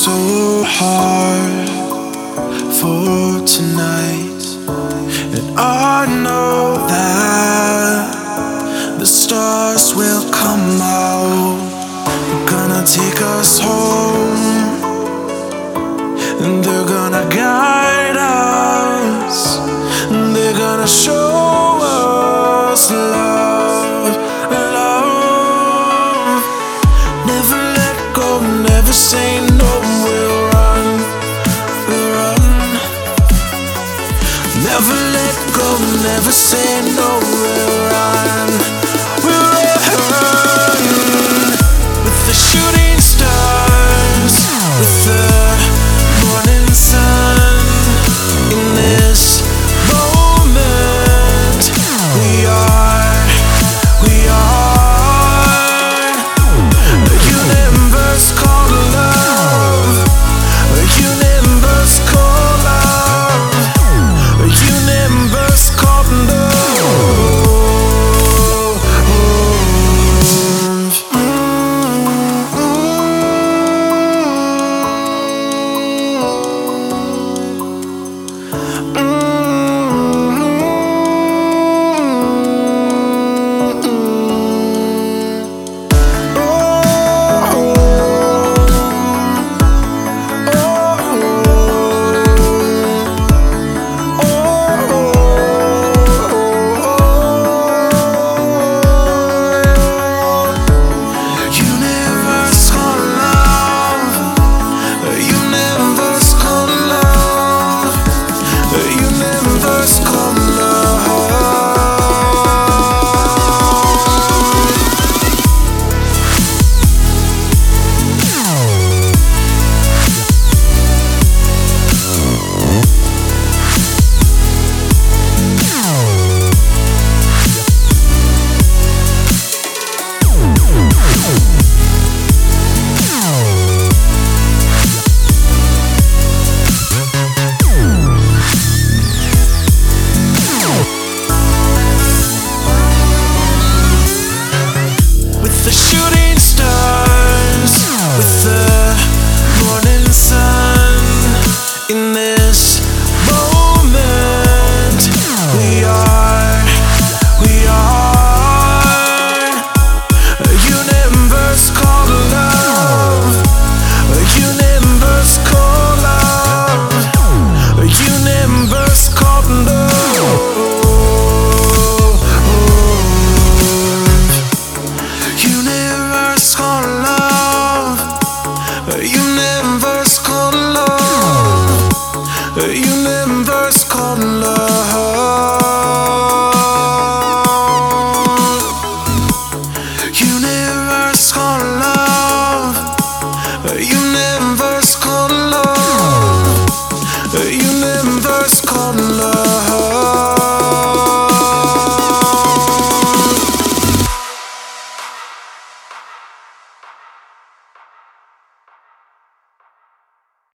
so hard for tonight, and I know that the stars will come out. They're gonna take us home, and they're gonna guide us, and they're gonna show us love, love. Never let go, never say no. We'll run, we'll run. Never let go, never say no. We'll run.